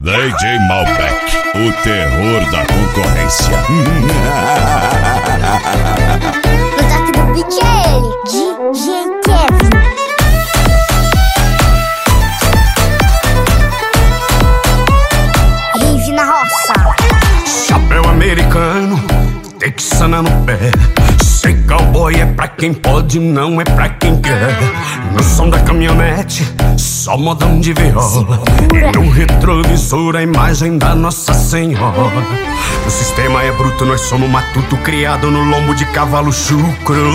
DJ Malbec, o terror da concorrência. No toque do beat é ele, DJ Kevin. Rave na roça. Chapéu americano, texana no pé. Ser cowboy é pra quem pode, não é pra quem quer. No som da caminhonete, só modão de viola. E no retrovisor a imagem da Nossa Senhora. O sistema é bruto, nós somos matuto criado no lombo de cavalo chucro.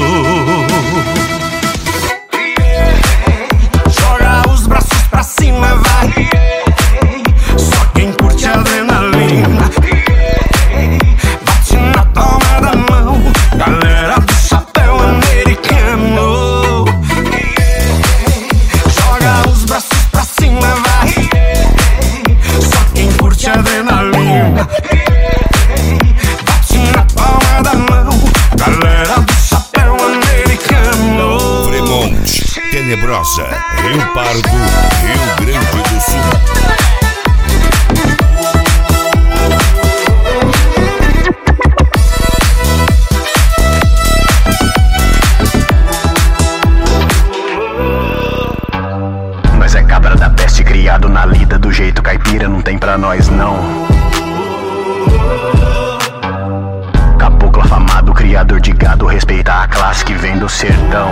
Joga os braços pra cima, vai. Só quem curte adrenalina. Bate na palma da mão, galera do chapéu americano. Joga os braços pra cima, vai. Só quem curte adrenalina. Bate na palma da mão, galera do chapéu americano. Fremont, Tenebrosa, Rio Pardo, Rio Grande do Sul. Nós é cabra da peste, criado na lida do jeito caipira, não tem pra nós não. Caboclo afamado, criador de gado, respeita a classe que vem do sertão.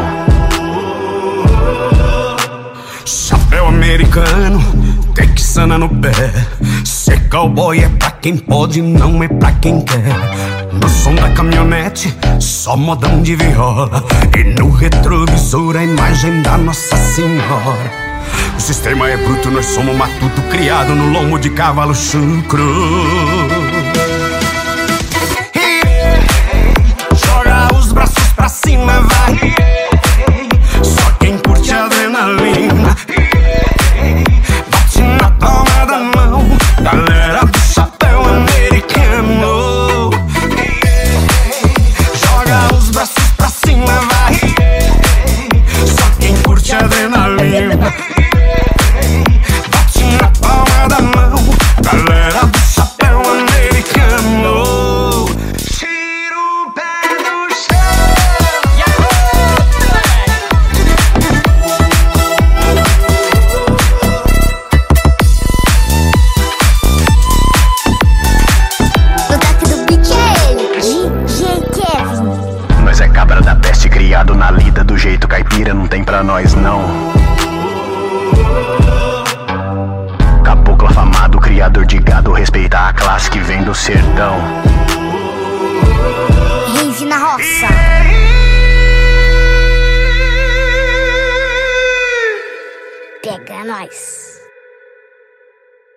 Chapéu americano, texana no pé. Ser cowboy é pra quem pode, não é pra quem quer. No som da caminhonete, só modão de viola. E no retrovisor a imagem da Nossa Senhora. O sistema é bruto, nós somos matuto criado no lombo de cavalo chucro. Joga os braços pra cima, vai. Só quem curte adrenalina. Bate na palma da mão, galera do chapéu americano. Joga os braços pra cima, vai. Só quem curte adrenalina. Bate na palma da mão, galera do chapéu americano. Tira o pé do No toque do beat é ele, DJ Kevin. Nós é cabra da peste, criado na lida do jeito caipira, não tem pra nós não. Caboclo afamado, criador de gado, respeita a classe que vem do sertão. Rave na roça. Pega nós.